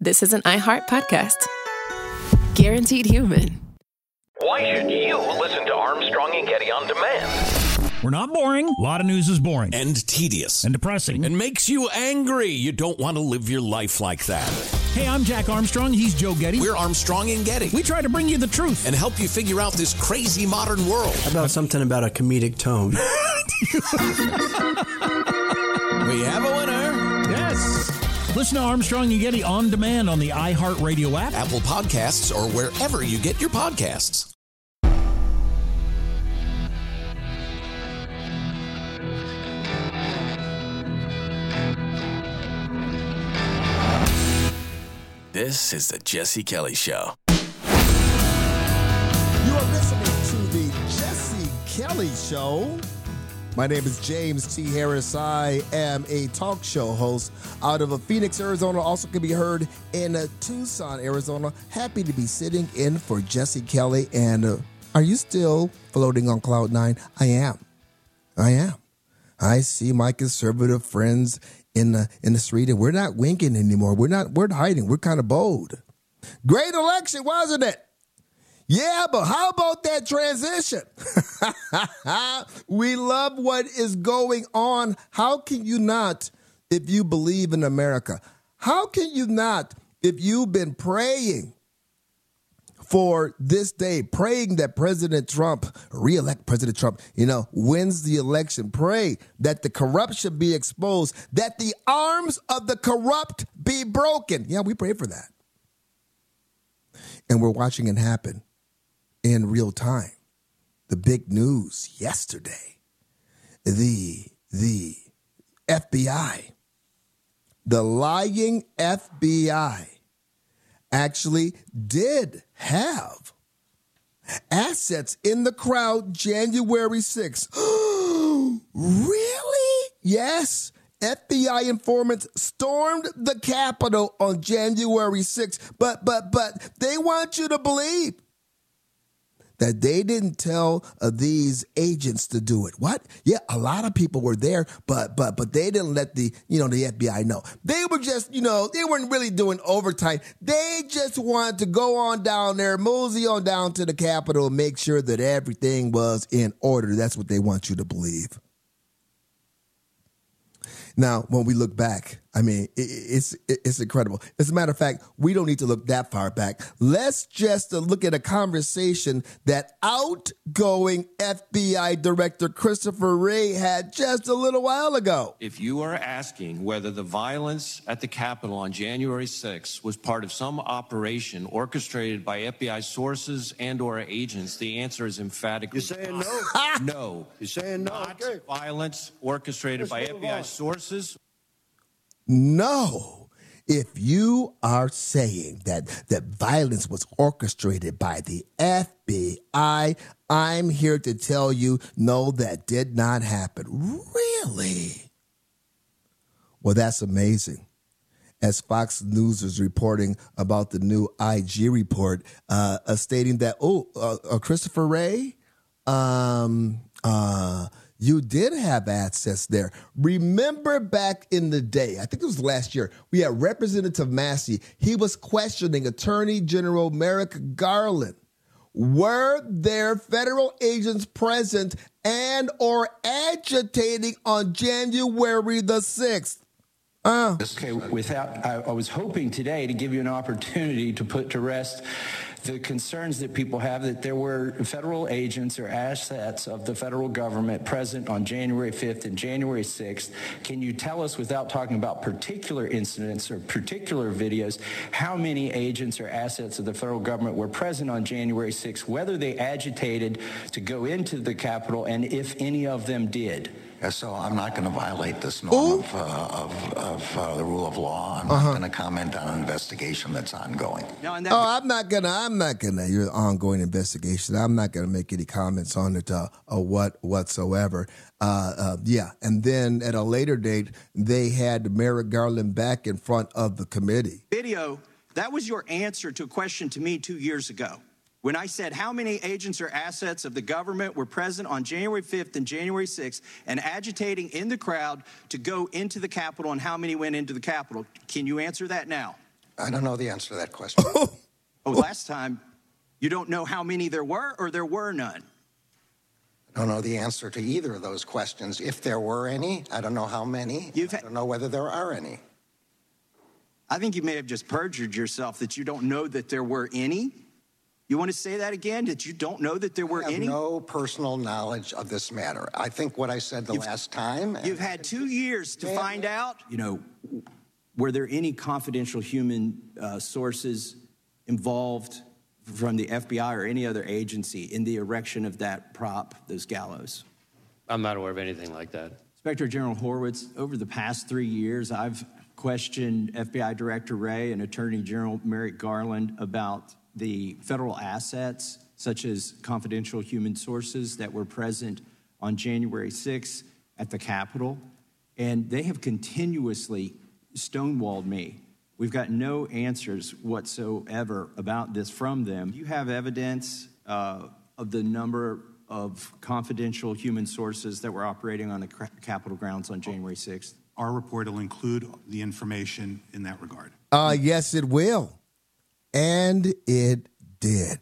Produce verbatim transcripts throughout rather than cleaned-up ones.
this is an iHeart podcast. Guaranteed human. Why should you listen to Armstrong and Getty on demand? We're not boring. A lot of news is boring. And tedious. And depressing. And makes you angry. You don't want to live your life like that. Hey, I'm Jack Armstrong. He's Joe Getty. We're Armstrong and Getty. We try to bring you the truth. And help you figure out this crazy modern world. How about something about a comedic tone? We have a winner. Yes. Listen to Armstrong and Getty on demand on the iHeartRadio app, Apple Podcasts, or wherever you get your podcasts. This is the Jesse Kelly Show. You are listening to the Jesse Kelly Show. My name is James T. Harris. I am a talk show host out of Phoenix, Arizona. Also can be heard in uh, Tucson, Arizona. Happy to be sitting in for Jesse Kelly. And uh, are you still floating on cloud nine? I am. I am. I see my conservative friends in the in the street, and we're not winking anymore. We're not. We're hiding. We're kind of bold. Great election, wasn't it? Yeah, but how about that transition? We love what is going on. How can you not if you believe in America? How can you not if you've been praying for this day, praying that President Trump, re-elect President Trump, you know, wins the election? Pray that the corruption be exposed, that the arms of the corrupt be broken. Yeah, we pray for that. And we're watching it happen in real time. The big news yesterday, the, the F B I, the lying F B I actually did have assets in the crowd January sixth. Really? Yes. F B I informants stormed the Capitol on January sixth, but but but they want you to believe that they didn't tell uh, these agents to do it. What? Yeah, a lot of people were there, but but but they didn't let the, you know, the F B I know. They were just, you know, they weren't really doing overtime. They just wanted to go on down there, mosey on down to the Capitol, and make sure that everything was in order. That's what they want you to believe. Now, when we look back, I mean, it, it's it's incredible. As a matter of fact, we don't need to look that far back. Let's just look at a conversation that outgoing F B I Director Christopher Wray had just a little while ago. If you are asking whether the violence at the Capitol on January sixth was part of some operation orchestrated by F B I sources and or agents, the answer is emphatically You're saying no? no. You're saying no? Not Okay. violence orchestrated Let's by move F B I on. sources. No. If you are saying that that violence was orchestrated by the F B I, I'm here to tell you, no, that did not happen. Really? Well, that's amazing. As Fox News is reporting about the new I G report, uh, uh, stating that, oh, uh, uh, Christopher Wray, um, uh, you did have access there. Remember back in the day, I think it was last year, we had Representative Massey. He was questioning Attorney General Merrick Garland. Were there federal agents present and or agitating on January the sixth? Uh. Okay, without, I, I was hoping today to give you an opportunity to put to rest the concerns that people have that there were federal agents or assets of the federal government present on January fifth and January sixth. Can you tell us, without talking about particular incidents or particular videos, how many agents or assets of the federal government were present on January sixth, whether they agitated to go into the Capitol, and if any of them did? Yeah, so I'm not going to violate this norm of, uh, of, of uh, the rule of law. I'm Uh-huh. not going to comment on an investigation that's ongoing. No, and that Oh, I'm not gonna. I'm not gonna. Your ongoing investigation. I'm not gonna make any comments on it, uh, or what whatsoever. Uh, uh, yeah, and then at a later date, they had Merrick Garland back in front of the committee. Video, that was your answer to a question to me two years ago. When I said how many agents or assets of the government were present on January fifth and January sixth and agitating in the crowd to go into the Capitol, and how many went into the Capitol. Can you answer that now? I don't know the answer to that question. Oh, last time, you don't know how many there were or there were none? I don't know the answer to either of those questions. If there were any, I don't know how many. You've I don't know whether there are any. I think you may have just perjured yourself that you don't know that there were any. You want to say that again, that you don't know that there were I have any? no personal knowledge of this matter. I think what I said the You've- last time. You've had two years to Ma'am. find out. You know, were there any confidential human uh, sources involved from the F B I or any other agency in the erection of that prop, those gallows? I'm not aware of anything like that. Inspector General Horowitz, over the past three years, I've questioned F B I Director Wray and Attorney General Merrick Garland about the federal assets, such as confidential human sources that were present on January sixth at the Capitol, and they have continuously stonewalled me. We've got no answers whatsoever about this from them. Do you have evidence uh, of the number of confidential human sources that were operating on the Capitol grounds on January sixth? Our report will include the information in that regard. Uh, yes, it will. And it did.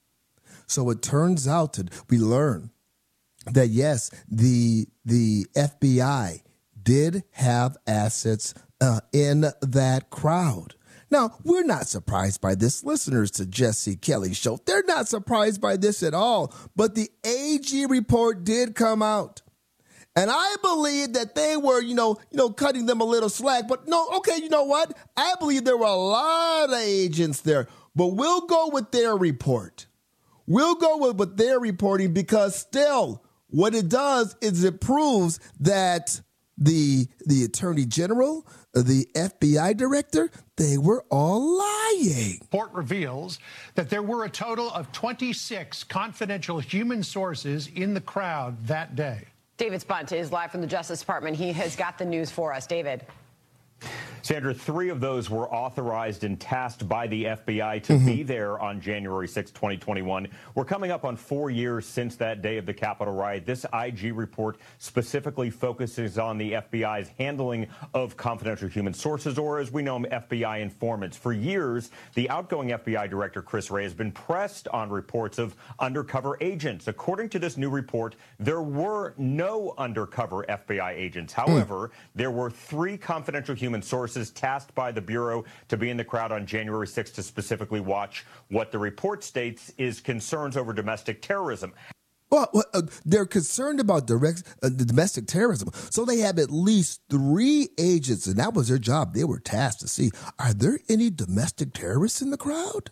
So it turns out that we learn that, yes, the, the F B I did have assets uh, in that crowd. Now, we're not surprised by this. Listeners to Jesse Kelly's show, they're not surprised by this at all. But the A G report did come out. And I believe that they were, you know, you know, cutting them a little slack. But no, okay, you know what? I believe there were a lot of agents there. But we'll go with their report. We'll go with what they're reporting, because still what it does is it proves that the the Attorney General, the F B I director, they were all lying. Report reveals that there were a total of twenty-six confidential human sources in the crowd that day. David Spunt is live from the Justice Department. He has got the news for us. David. Sandra, three of those were authorized and tasked by the F B I to Mm-hmm. be there on January sixth, twenty twenty-one. We're coming up on four years since that day of the Capitol riot. This I G report specifically focuses on the F B I's handling of confidential human sources, or as we know them, F B I informants. For years, the outgoing F B I director, Chris Wray, has been pressed on reports of undercover agents. According to this new report, there were no undercover F B I agents. However, mm. there were three confidential human sources tasked by the Bureau to be in the crowd on January sixth to specifically watch what the report states is concerns over domestic terrorism. Well, uh, they're concerned about direct, uh, the domestic terrorism. So they have at least three agents, and that was their job. They were tasked to see, are there any domestic terrorists in the crowd?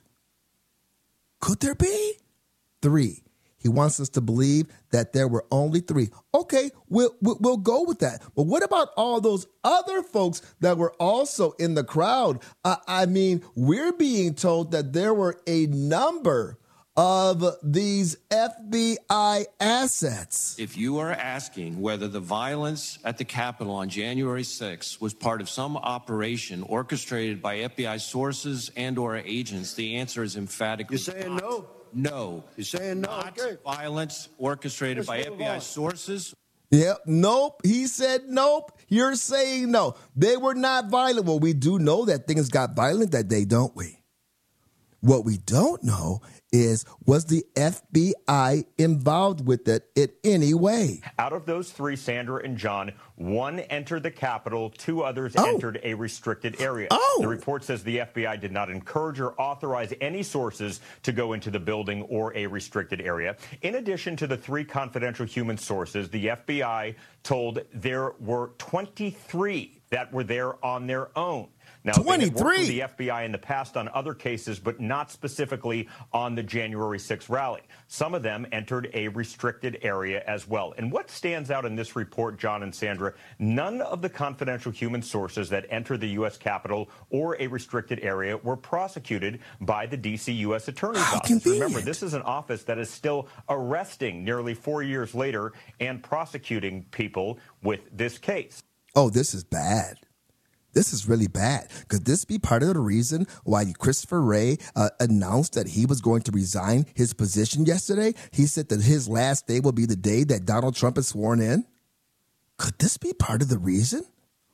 Could there be? Three. He wants us to believe that there were only three. Okay, we'll, we'll, we'll go with that. But what about all those other folks that were also in the crowd? Uh, I mean, we're being told that there were a number of these F B I assets. If you are asking whether the violence at the Capitol on January sixth was part of some operation orchestrated by F B I sources and or agents, the answer is emphatically You're saying not. no? No. You're saying no? Not Okay. violence orchestrated Let's by move F B I on. sources. Yep, nope. He said nope. You're saying no. They were not violent. Well, we do know that things got violent that day, don't we? What we don't know is, was the F B I involved with it in any way? Out of those three, Sandra and John, one entered the Capitol, two others Oh. entered a restricted area. Oh. The report says the F B I did not encourage or authorize any sources to go into the building or a restricted area. In addition to the three confidential human sources, the F B I told there were twenty-three that were there on their own. Now, they had worked with twenty-three the F B I in the past on other cases, but not specifically on the January sixth rally. Some of them entered a restricted area as well. And what stands out in this report, John and Sandra, none of the confidential human sources that entered the U S Capitol or a restricted area were prosecuted by the D C U S Attorney's How Office. convenient. Remember, this is an office that is still arresting nearly four years later and prosecuting people with this case. Oh, this is bad. This is really bad. Could this be part of the reason why Christopher Wray uh, announced that he was going to resign his position yesterday? He said that his last day will be the day that Donald Trump is sworn in. Could this be part of the reason?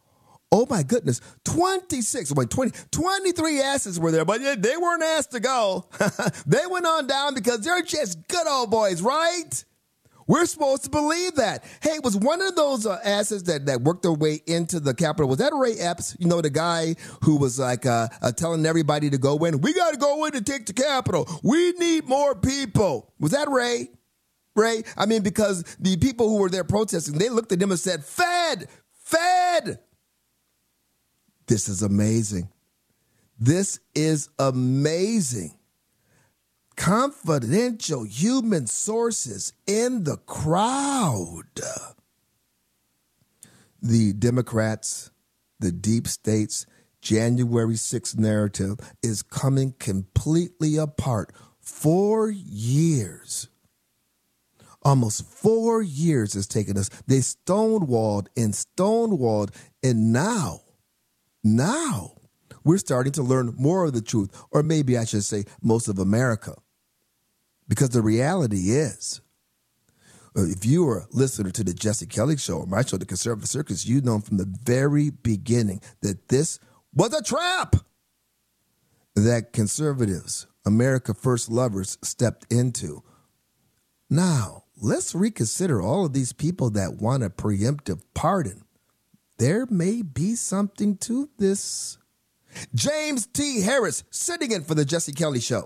Oh, my goodness. twenty-six, wait, twenty, twenty-three asses were there, but they weren't asked to go. They went on down because they're just good old boys, right? We're supposed to believe that. Hey, was one of those uh, asses that, that worked their way into the Capitol, was that Ray Epps? You know, the guy who was like uh, uh, telling everybody to go in. We got to go in and take the Capitol. We need more people. Was that Ray? Ray? I mean, because the people who were there protesting, they looked at him and said, Fed, Fed. This is amazing. This is amazing. Confidential human sources in the crowd. The Democrats, the deep states, January sixth narrative is coming completely apart. Four years. Almost four years has taken us. They stonewalled and stonewalled, and now, now, we're starting to learn more of the truth, or maybe I should say most of America. Because the reality is, if you were a listener to the Jesse Kelly Show, or my show, The Conservative Circus, you know from the very beginning that this was a trap that conservatives, America First lovers, stepped into. Now, let's reconsider all of these people that want a preemptive pardon. There may be something to this. James T. Harris, sitting in for the Jesse Kelly Show.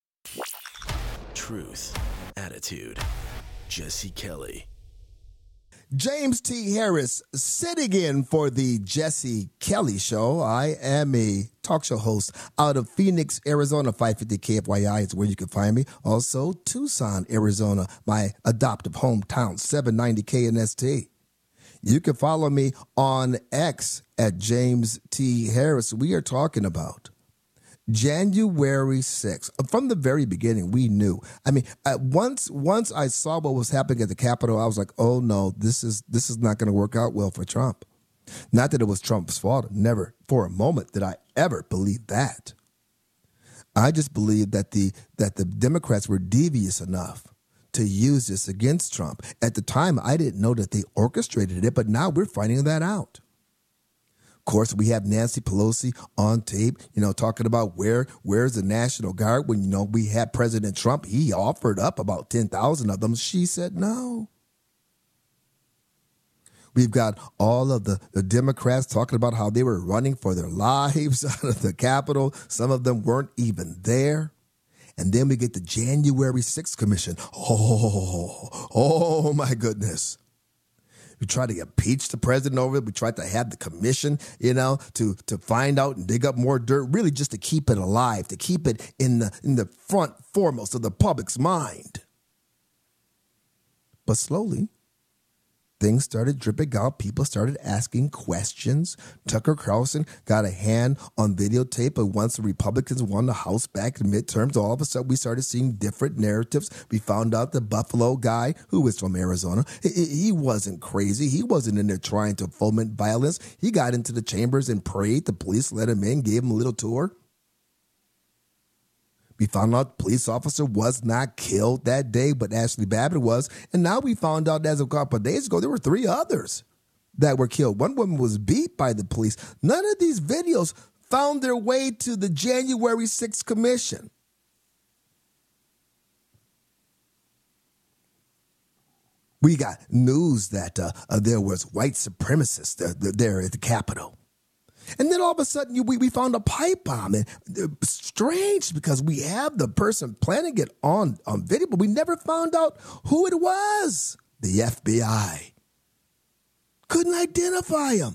Truth, attitude, Jesse Kelly. James T. Harris, sitting in for the Jesse Kelly Show. I am a talk show host out of Phoenix, Arizona. five fifty K F Y I is where you can find me. Also, Tucson, Arizona, my adoptive hometown, seven ninety K N S T. You can follow me on X at James T. Harris. We are talking about January sixth. From the very beginning, we knew. I mean, at once once I saw what was happening at the Capitol, I was like, oh, no, this is this is not going to work out well for Trump. Not that it was Trump's fault. Never for a moment did I ever believe that. I just believed that the that the Democrats were devious enough to use this against Trump. At the time, I didn't know that they orchestrated it, but now we're finding that out. Of course, we have Nancy Pelosi on tape, you know, talking about where where's the National Guard when, you know, we had President Trump. He offered up about ten thousand of them. She said no. We've got all of the, the Democrats talking about how they were running for their lives out of the Capitol. Some of them weren't even there. And then we get the January sixth Commission. Oh, oh my goodness. We tried to impeach the president over it. We tried to have the commission, you know, to, to find out and dig up more dirt, really just to keep it alive, to keep it in the in the front foremost of the public's mind. But slowly, things started dripping out. People started asking questions. Tucker Carlson got a hand on videotape, but once the Republicans won the House back in midterms, all of a sudden we started seeing different narratives. We found out the Buffalo guy, who was from Arizona, he, he wasn't crazy. He wasn't in there trying to foment violence. He got into the chambers and prayed. The police let him in, gave him a little tour. We found out the police officer was not killed that day, but Ashley Babbitt was. And now we found out as of a couple of days ago, there were three others that were killed. One woman was beat by the police. None of these videos found their way to the January sixth Commission. We got news that uh, uh, there was white supremacists uh, there at the Capitol. And then all of a sudden, you, we, we found a pipe bomb. And uh, strange, because we have the person planning it on, on video, but we never found out who it was. The F B I couldn't identify him.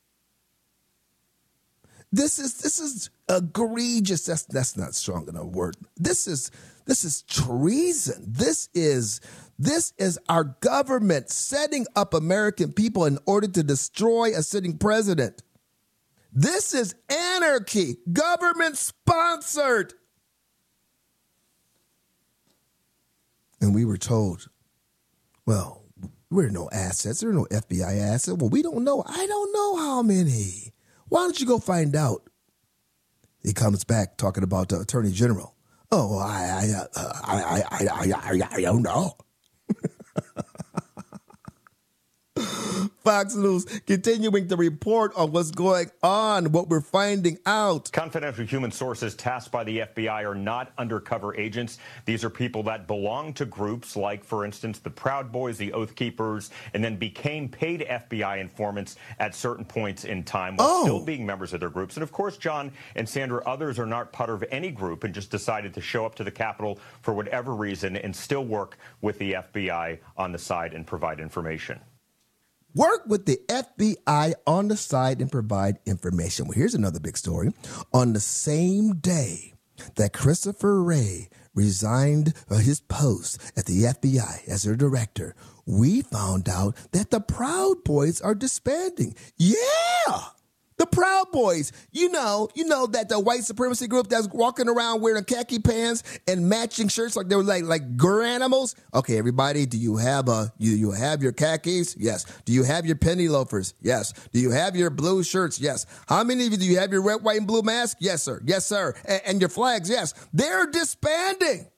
This is this is egregious. That's that's not strong enough word. This is this is treason. This is this is our government setting up American people in order to destroy a sitting president. This is anarchy, government-sponsored. And we were told, well, there are no assets. There are no F B I assets. Well, we don't know. I don't know how many. Why don't you go find out? He comes back talking about the Attorney General. Oh, I, I, uh, I, I, I, I, I, I don't know. Fox News, continuing to report on what's going on, what we're finding out. Confidential human sources tasked by the F B I are not undercover agents. These are people that belong to groups like, for instance, the Proud Boys, the Oath Keepers, and then became paid F B I informants at certain points in time while Oh. still being members of their groups. And of course, John and Sandra, others are not part of any group and just decided to show up to the Capitol for whatever reason and still work with the F B I on the side and provide information. Work with the F B I on the side and provide information. Well, here's another big story. On the same day that Christopher Wray resigned his post at the F B I as their director, we found out that the Proud Boys are disbanding. Yeah! The Proud Boys, you know, you know that the white supremacy group that's walking around wearing khaki pants and matching shirts like they were like like Garanimals. Okay, everybody, do you have a you you have your khakis? Yes. Do you have your penny loafers? Yes. Do you have your blue shirts? Yes. How many of you do you have your red, white, and blue mask? Yes, sir. Yes, sir. And, and your flags? Yes. They're disbanding.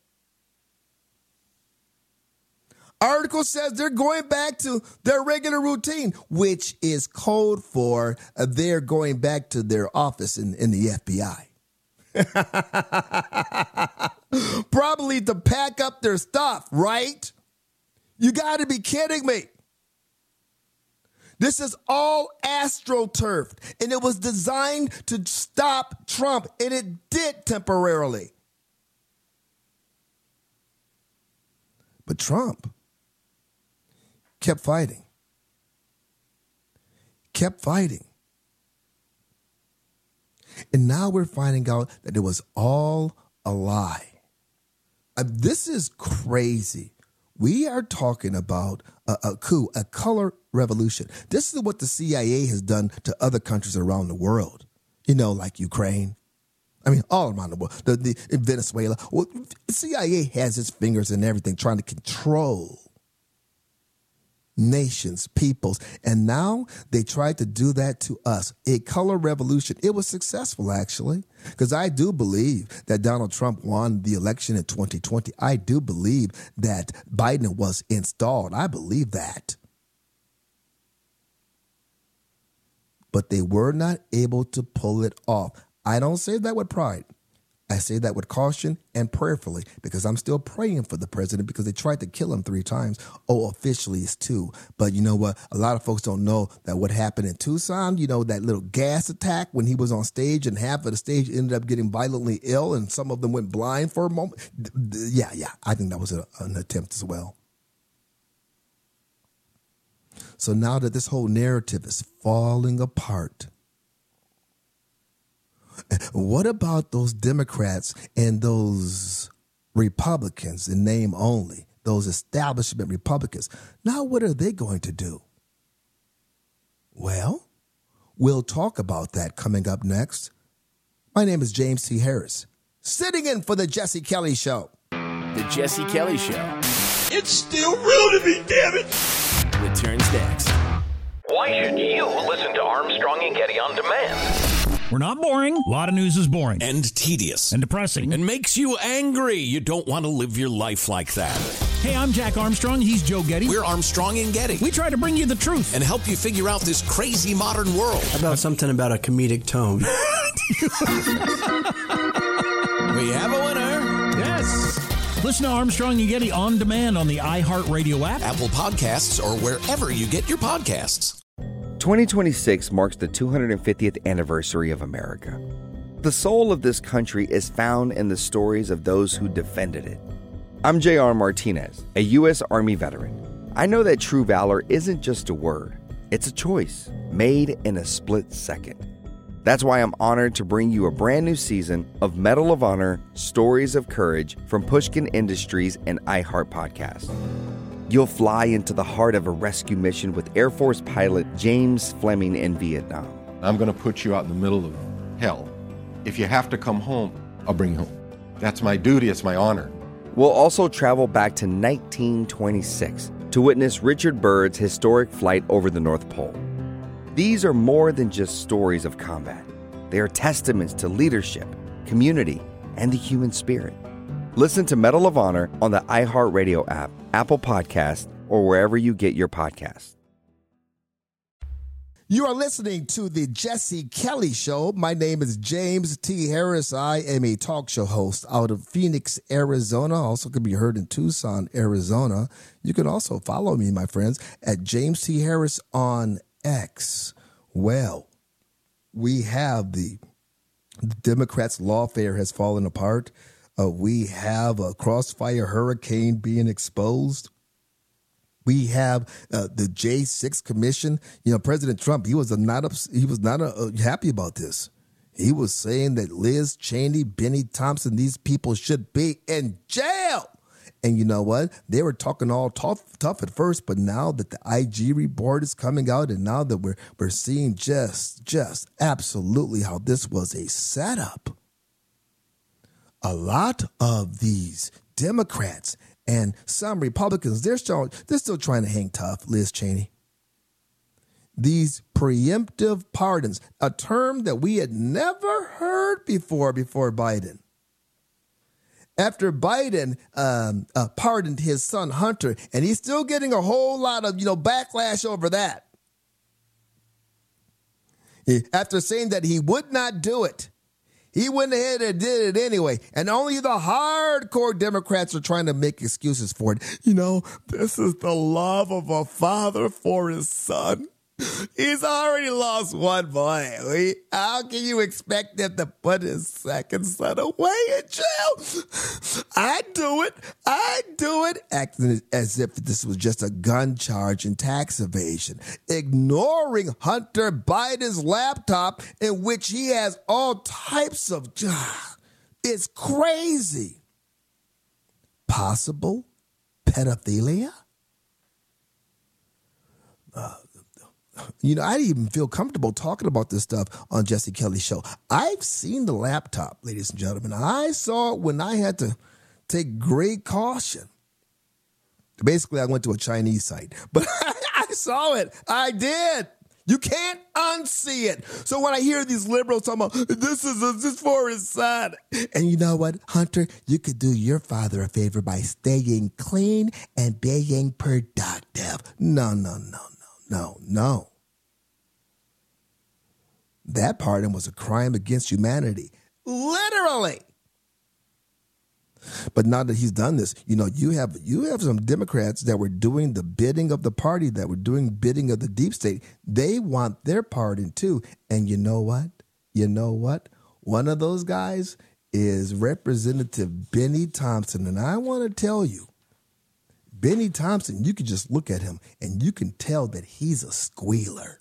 Article says they're going back to their regular routine, which is code for uh, they're going back to their office in, in the F B I. Probably to pack up their stuff, right? You got to be kidding me. This is all astroturfed, and it was designed to stop Trump, and it did temporarily. But Trump kept fighting, kept fighting. And now we're finding out that it was all a lie. Uh, this is crazy. We are talking about a, a coup, a color revolution. This is what the C I A has done to other countries around the world. You know, like Ukraine. I mean, all around the world. The, the, in Venezuela. Well, the C I A has its fingers in everything, trying to control nations, peoples, and now they tried to do that to us. A color revolution. It was successful, actually, because I do believe that Donald Trump won the election in twenty twenty. I do believe that Biden was installed. I believe that. But they were not able to pull it off. I don't say that with pride. I say that with caution and prayerfully, because I'm still praying for the president, because they tried to kill him three times. Oh, officially it's two. But you know what? A lot of folks don't know that what happened in Tucson, you know, that little gas attack when he was on stage and half of the stage ended up getting violently ill and some of them went blind for a moment. Yeah, yeah. I think that was a, an attempt as well. So now that this whole narrative is falling apart, what about those Democrats and those Republicans in name only, those establishment Republicans? Now, what are they going to do? Well, we'll talk about that coming up next. My name is James T. Harris, sitting in for the Jesse Kelly Show. The Jesse Kelly Show. It's still real to me, damn it! Returns next. Why should you listen to Armstrong and Getty on demand? We're not boring. A lot of news is boring. And tedious. And depressing. And makes you angry. You don't want to live your life like that. Hey, I'm Jack Armstrong. He's Joe Getty. We're Armstrong and Getty. We try to bring you the truth. And help you figure out this crazy modern world. How about something about a comedic tone? We have a winner. Yes. Listen to Armstrong and Getty on demand on the iHeartRadio app, Apple Podcasts, or wherever you get your podcasts. twenty twenty-six marks the two hundred fiftieth anniversary of America. The soul of this country is found in the stories of those who defended it. I'm J R Martinez, a U S Army veteran. I know that true valor isn't just a word, it's a choice made in a split second. That's why I'm honored to bring you a brand new season of Medal of Honor Stories of Courage from Pushkin Industries and iHeart Podcast. You'll fly into the heart of a rescue mission with Air Force pilot James Fleming in Vietnam. I'm going to put you out in the middle of hell. If you have to come home, I'll bring you home. That's my duty, it's my honor. We'll also travel back to nineteen twenty-six to witness Richard Byrd's historic flight over the North Pole. These are more than just stories of combat. They are testaments to leadership, community, and the human spirit. Listen to Medal of Honor on the iHeartRadio app, Apple Podcast, or wherever you get your podcasts. You are listening to the Jesse Kelly Show. My name is James T. Harris. I am a talk show host out of Phoenix, Arizona. Also can be heard in Tucson, Arizona. You can also follow me, my friends, at James T. Harris on X. Well, we have the, the Democrats' lawfare has fallen apart. Uh, we have a crossfire hurricane being exposed. We have uh, the J six Commission. You know, President Trump, he was not ups- he was not uh, happy about this. He was saying that Liz Cheney, Benny Thompson, these people should be in jail. And you know what? They were talking all tough, tough at first, but now that the I G report is coming out, and now that we're we're seeing just just absolutely how this was a setup. A lot of these Democrats and some Republicans, they're still, they're still trying to hang tough, Liz Cheney. These preemptive pardons, a term that we had never heard before, before Biden. After Biden um, uh, pardoned his son Hunter, and he's still getting a whole lot of, you know, backlash over that. After saying that he would not do it, he went ahead and did it anyway. And only the hardcore Democrats are trying to make excuses for it. You know, this is the love of a father for his son. He's already lost one boy. How can you expect him to put his second son away in jail? I do it. I do it. Acting as if this was just a gun charge and tax evasion. Ignoring Hunter Biden's laptop in which he has all types of... It's crazy. Possible pedophilia? Uh, You know, I didn't even feel comfortable talking about this stuff on Jesse Kelly's show. I've seen the laptop, ladies and gentlemen. I saw it when I had to take great caution. Basically, I went to a Chinese site, but I saw it. I did. You can't unsee it. So when I hear these liberals talking about, this is, this is for his son. And you know what, Hunter? You could do your father a favor by staying clean and being productive. No, no, no, no. No, no. That pardon was a crime against humanity. Literally. But now that he's done this, you know, you have you have some Democrats that were doing the bidding of the party, that were doing bidding of the deep state. They want their pardon too. And you know what? You know what? One of those guys is Representative Benny Thompson. And I want to tell you, Benny Thompson, you can just look at him and you can tell that he's a squealer.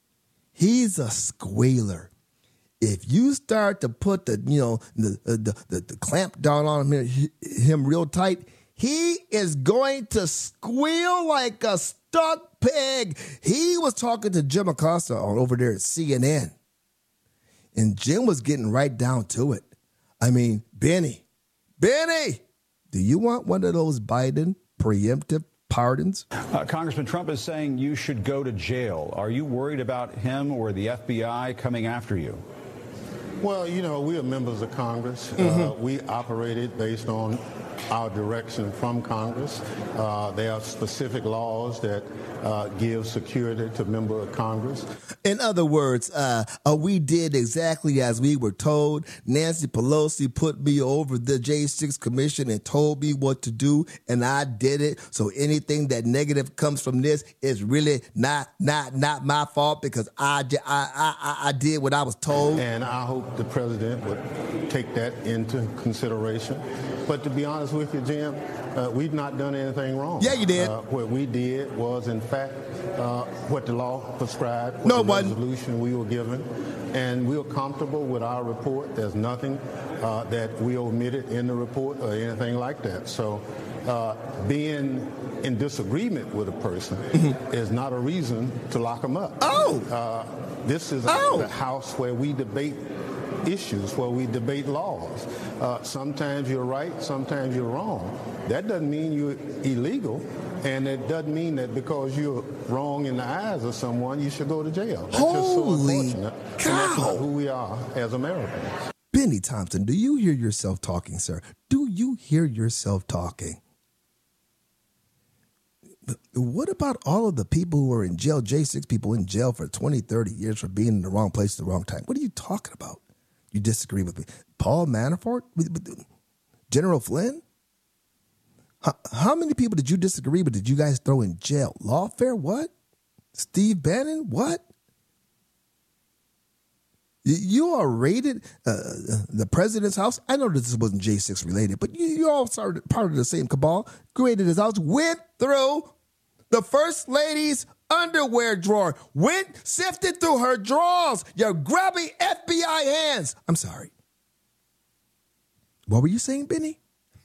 He's a squealer. If you start to put the, you know, the the, the, the clamp down on him, him real tight, he is going to squeal like a stuck pig. He was talking to Jim Acosta on over there at C N N. And Jim was getting right down to it. I mean, Benny, Benny, do you want one of those Biden preemptive pardons? Uh, Congressman Trump is saying you should go to jail. Are you worried about him or the F B I coming after you? Well, you know, we are members of Congress. Mm-hmm. Uh, we operated based on our direction from Congress. Uh, there are specific laws that uh, give security to members of Congress. In other words, uh, uh, we did exactly as we were told. Nancy Pelosi put me over the J six Commission and told me what to do, and I did it. So anything that negative comes from this is really not not not my fault because I, I, I, I did what I was told. And I hope the president would take that into consideration. But to be honest with you, Jim, uh, we've not done anything wrong. Yeah, you did. Uh, what we did was, in fact, uh, what the law prescribed, what no, the wasn't. resolution we were given, and we were comfortable with our report. There's nothing uh, that we omitted in the report or anything like that. So uh, being in disagreement with a person mm-hmm. is not a reason to lock them up. Oh! Uh, this is a, oh. a house where we debate issues, where we debate laws. Uh, sometimes you're right, sometimes you're wrong. That doesn't mean you're illegal, and it doesn't mean that because you're wrong in the eyes of someone, you should go to jail. That's Holy just so unfortunate. cow. And that's not who we are as Americans. Benny Thompson, do you hear yourself talking, sir? Do you hear yourself talking? what about all of the people who are in jail, J six people in jail for twenty, thirty years for being in the wrong place at the wrong time? What are you talking about? You disagree with me. Paul Manafort? General Flynn? How, how many people did you disagree with did you guys throw in jail? Lawfare? What? Steve Bannon? What? You all raided uh, the president's house. I know that this wasn't J six related, but you, you all started part of the same cabal, raided his house, went through the first lady's underwear drawer, went, sifted through her drawers, your grubby F B I hands. I'm sorry. What were you saying, Benny?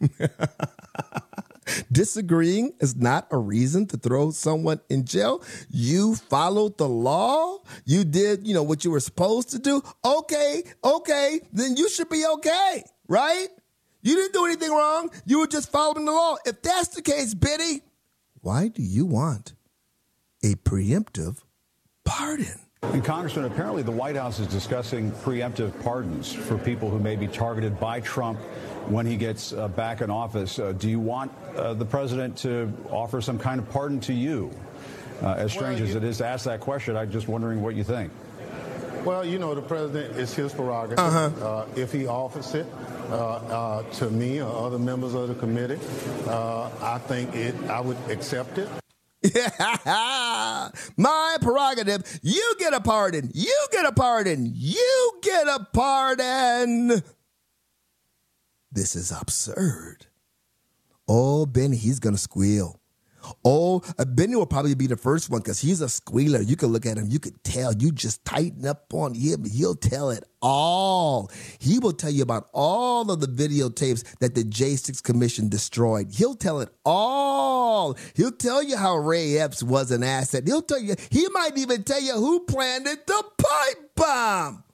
Disagreeing is not a reason to throw someone in jail. You followed the law. You did, you know, what you were supposed to do. Okay, okay, then you should be okay, right? You didn't do anything wrong. You were just following the law. If that's the case, Benny, why do you want a preemptive pardon? And Congressman, apparently the White House is discussing preemptive pardons for people who may be targeted by Trump when he gets uh, back in office. Uh, do you want uh, the president to offer some kind of pardon to you? Uh, as strange well, you, as it is to ask that question, I'm just wondering what you think. Well, you know, the president, it's his prerogative. Uh-huh. Uh, if he offers it uh, uh, to me or other members of the committee, uh, I think it. I would accept it. Yeah, my prerogative. You get a pardon. You get a pardon. You get a pardon. This is absurd. Oh, Benny, he's going to squeal. Oh, uh, Benny will probably be the first one because he's a squealer. You can look at him. You could tell. You just tighten up on him. He'll tell it all. He will tell you about all of the videotapes that the J six Commission destroyed. He'll tell it all. He'll tell you how Ray Epps was an asset. He'll tell you. He might even tell you who planted the pipe bomb.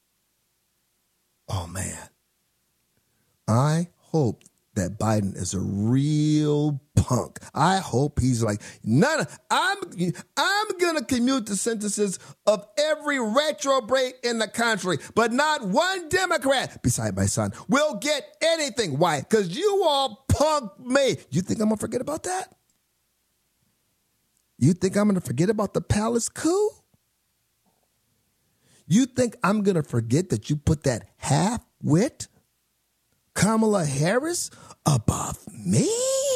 Oh, man. I hope that Biden is a real punk. I hope he's like, none of, I'm, I'm going to commute the sentences of every retrograde in the country, but not one Democrat, beside my son, will get anything. Why? Because you all punked me. You think I'm going to forget about that? You think I'm going to forget about the palace coup? You think I'm going to forget that you put that half-wit Kamala Harris above me?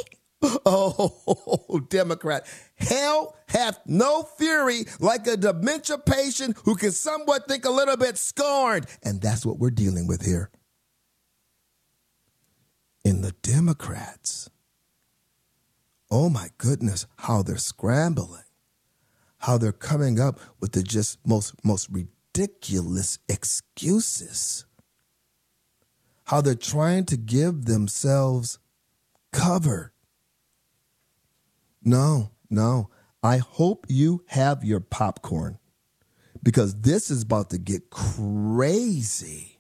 Oh, Democrat, hell hath no fury like a dementia patient who can somewhat think a little bit scorned. And that's what we're dealing with here. In the Democrats, oh my goodness, how they're scrambling, how they're coming up with the just most, most ridiculous excuses. How they're trying to give themselves cover. No, no. I hope you have your popcorn because this is about to get crazy.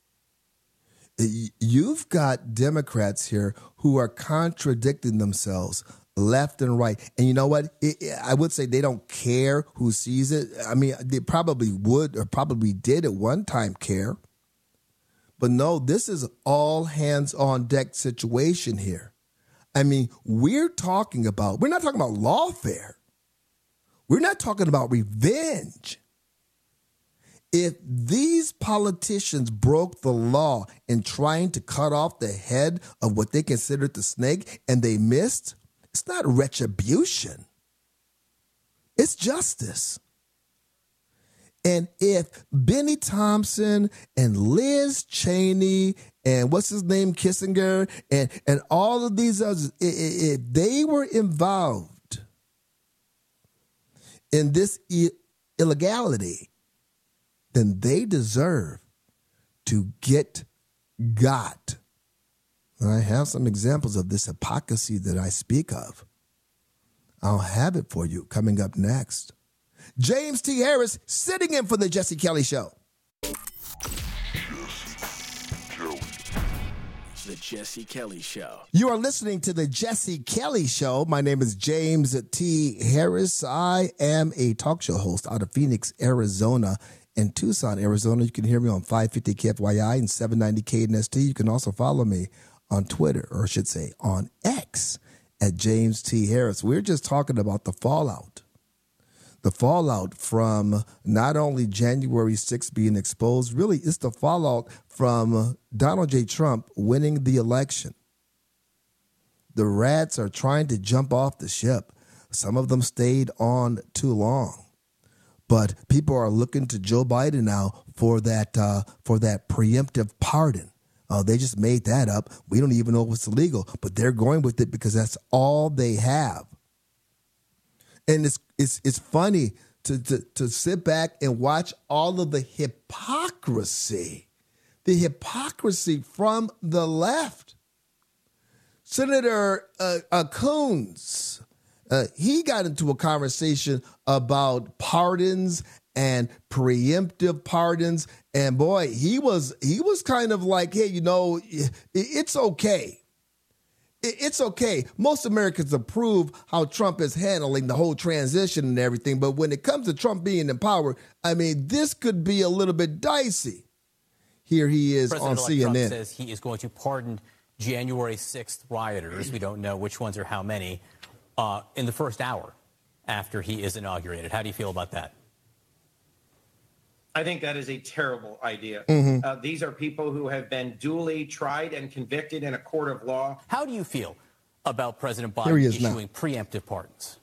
You've got Democrats here who are contradicting themselves left and right. And you know what? It, it, I would say they don't care who sees it. I mean, they probably would or probably did at one time care. But no, this is all hands on deck situation here. I mean, we're talking about, we're not talking about lawfare. We're not talking about revenge. If these politicians broke the law in trying to cut off the head of what they considered the snake and they missed, it's not retribution. It's justice. And if Benny Thompson and Liz Cheney and what's his name, Kissinger, and, and all of these others, if they were involved in this illegality, then they deserve to get got. And I have some examples of this hypocrisy that I speak of. I'll have it for you coming up next. James T. Harris sitting in for the Jesse Kelly Show. The Jesse Kelly Show. You are listening to the Jesse Kelly Show. My name is James T. Harris. I am a talk show host out of Phoenix, Arizona, and Tucson, Arizona. You can hear me on five fifty K F Y I and seven ninety K N S T. You can also follow me on Twitter, or I should say on X, at James T. Harris. We're just talking about the fallout. The fallout from not only January sixth being exposed, really it's the fallout from Donald J. Trump winning the election. The rats are trying to jump off the ship. Some of them stayed on too long. But people are looking to Joe Biden now for that uh, for that preemptive pardon. Uh, they just made that up. We don't even know if it's illegal, but they're going with it because that's all they have. And it's it's it's funny to, to, to sit back and watch all of the hypocrisy, the hypocrisy from the left. Senator uh, uh, Coons, uh, he got into a conversation about pardons and preemptive pardons, and boy, he was he was kind of like, hey, you know, it's okay. It's okay. Most Americans approve how Trump is handling the whole transition and everything. But when it comes to Trump being in power, I mean, this could be a little bit dicey. Here he is on C N N. Trump says he is going to pardon January sixth rioters. We don't know which ones or how many uh, in the first hour after he is inaugurated. How do you feel about that? I think that is a terrible idea. Mm-hmm. Uh, these are people who have been duly tried and convicted in a court of law. How do you feel about President Biden Here he is issuing now. preemptive pardons?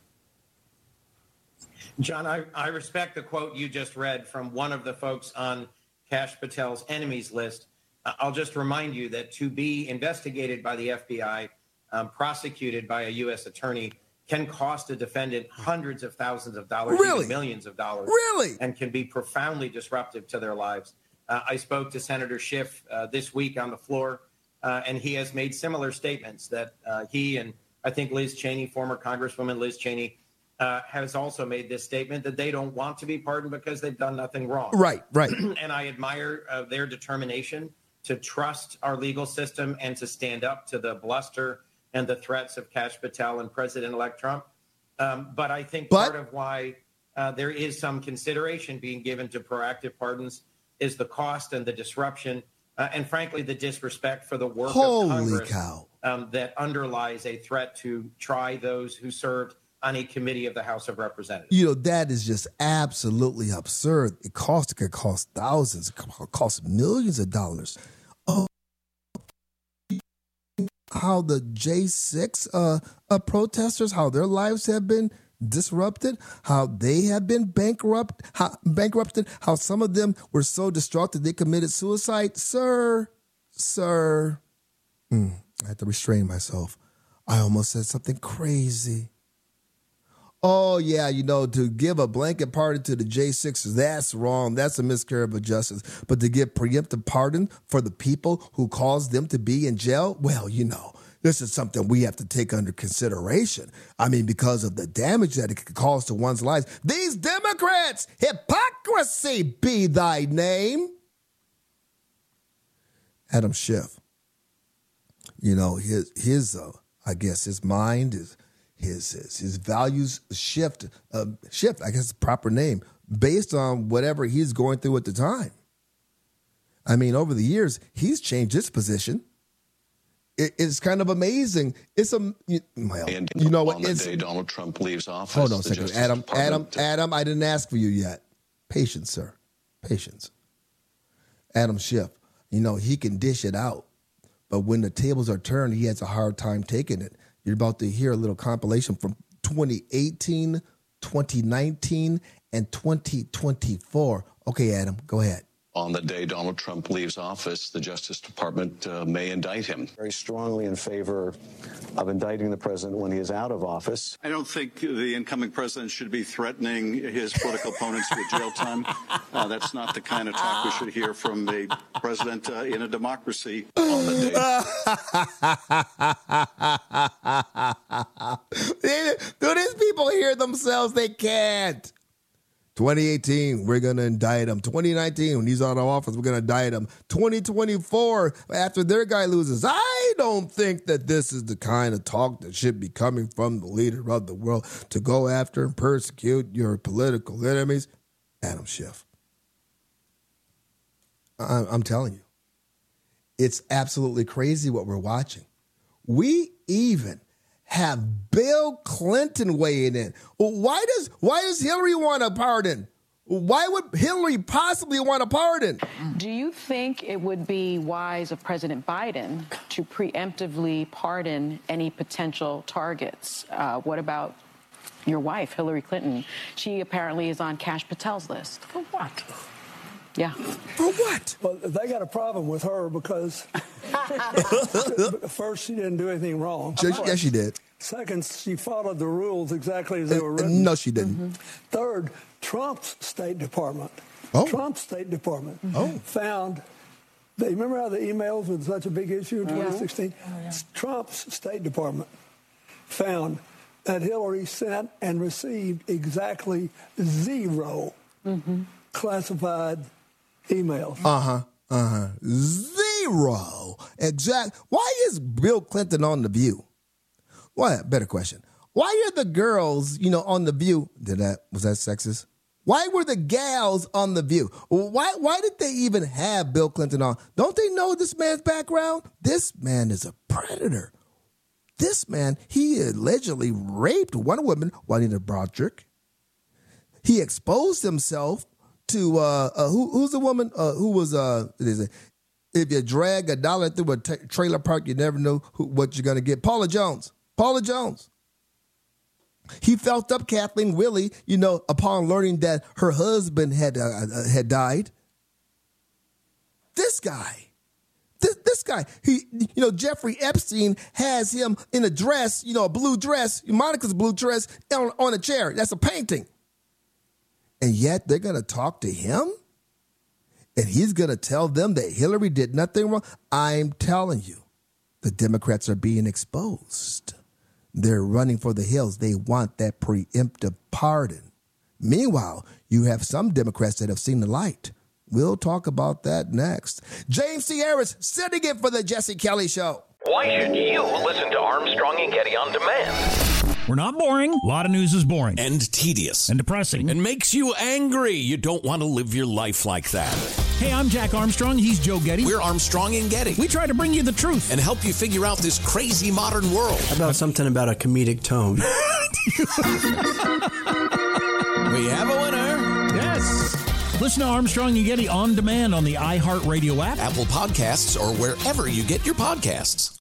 John, I, I respect the quote you just read from one of the folks on Kash Patel's enemies list. Uh, I'll just remind you that to be investigated by the F B I, um, prosecuted by a U S attorney, can cost a defendant hundreds of thousands of dollars, Really? even millions of dollars. Really? And can be profoundly disruptive to their lives. Uh, I spoke to Senator Schiff uh, this week on the floor, uh, and he has made similar statements that uh, he and I think Liz Cheney, former Congresswoman Liz Cheney, uh, has also made this statement that they don't want to be pardoned because they've done nothing wrong. Right, right. And I admire uh, their determination to trust our legal system and to stand up to the bluster and the threats of Kash Patel and President-elect Trump. Um, but I think But- part of why uh, there is some consideration being given to proactive pardons is the cost and the disruption uh, and, frankly, the disrespect for the work Holy of Congress cow. Um, that underlies a threat to try those who served on a committee of the House of Representatives. You know, that is just absolutely absurd. It costs, it could cost thousands, it could cost millions of dollars. Oh, how the J six uh, uh, protesters, how their lives have been disrupted, how they have been bankrupt, how, bankrupted, how some of them were so distraught that they committed suicide. Sir, sir, mm, I have to restrain myself. I almost said something crazy. Oh, yeah, you know, to give a blanket pardon to the J sixers, that's wrong. That's a miscarriage of justice. But to give preemptive pardon for the people who caused them to be in jail, well, you know, this is something we have to take under consideration. I mean, because of the damage that it could cause to one's lives. These Democrats, hypocrisy be thy name. Adam Schiff, you know, his, his uh, I guess his mind is, His, his his values shift, uh, shift, I guess the proper name, based on whatever he's going through at the time. I mean, over the years, he's changed his position. It, it's kind of amazing. It's a, well, And you know on what? the It's, day Donald Trump leaves office, hold on a the second. Justice Adam, Adam, Department- Adam, I didn't ask for you yet. Patience, sir. Patience. Adam Schiff, you know, he can dish it out. But when the tables are turned, he has a hard time taking it. You're about to hear a little compilation from twenty eighteen, twenty nineteen, and twenty twenty-four. Okay, Adam, go ahead. On the day Donald Trump leaves office, the Justice Department uh, may indict him. Very strongly in favor of indicting the president when he is out of office. I don't think the incoming president should be threatening his political opponents with jail time. Uh, that's not the kind of talk we should hear from a president uh, in a democracy. On the day. Do these people hear themselves? They can't. twenty eighteen, we're going to indict him. twenty nineteen, when he's out of office, we're going to indict him. twenty twenty-four, after their guy loses. I don't think that this is the kind of talk that should be coming from the leader of the world to go after and persecute your political enemies. Adam Schiff. I- I'm telling you, it's absolutely crazy what we're watching. We even have Bill Clinton weighing in. Why does why does Hillary want a pardon? Why would Hillary possibly want a pardon? Do you think it would be wise of President Biden to preemptively pardon any potential targets? Uh, what about your wife, Hillary Clinton? She apparently is on Kash Patel's list. For what? Yeah. For what? Well, they got a problem with her because first, she didn't do anything wrong. Yes, yes, she did. Second, she followed the rules exactly as they were written. No, she didn't. Mm-hmm. Third, Trump's State Department, oh. Trump's State Department oh. found, they remember how the emails were such a big issue in twenty sixteen? Oh, yeah. Trump's State Department found that Hillary sent and received exactly zero mm-hmm. classified emails. Uh-huh, uh-huh. Zero. Exact. Why is Bill Clinton on The View? Why? Better question. Why are the girls, you know, on The View? Did that was that sexist? Why were the gals on The View? Why why did they even have Bill Clinton on? Don't they know this man's background? This man is a predator. This man, he allegedly raped one woman, Juanita Broaddrick. He exposed himself to uh, uh who, who's the woman uh, who was uh if you drag a dollar through a t- trailer park, you never know who, what you're gonna get. Paula Jones. Paula Jones. He felt up Kathleen Willey, you know, upon learning that her husband had uh, uh, had died. This guy, this, this guy, he, you know, Jeffrey Epstein has him in a dress, you know, a blue dress, Monica's blue dress on, on a chair. That's a painting. And yet they're going to talk to him? And he's going to tell them that Hillary did nothing wrong? I'm telling you, the Democrats are being exposed. They're running for the hills. They want that preemptive pardon. Meanwhile, you have some Democrats that have seen the light. We'll talk about that next. James C. Harris sitting in for the Jesse Kelly Show. Why should you listen to Armstrong and Getty on demand? We're not boring. A lot of news is boring. And tedious. And depressing. And makes you angry. You don't want to live your life like that. Hey, I'm Jack Armstrong. He's Joe Getty. We're Armstrong and Getty. We try to bring you the truth. And help you figure out this crazy modern world. How about something about a comedic tone? We have a winner. Yes. Listen to Armstrong and Getty on demand on the iHeartRadio app, Apple Podcasts, or wherever you get your podcasts.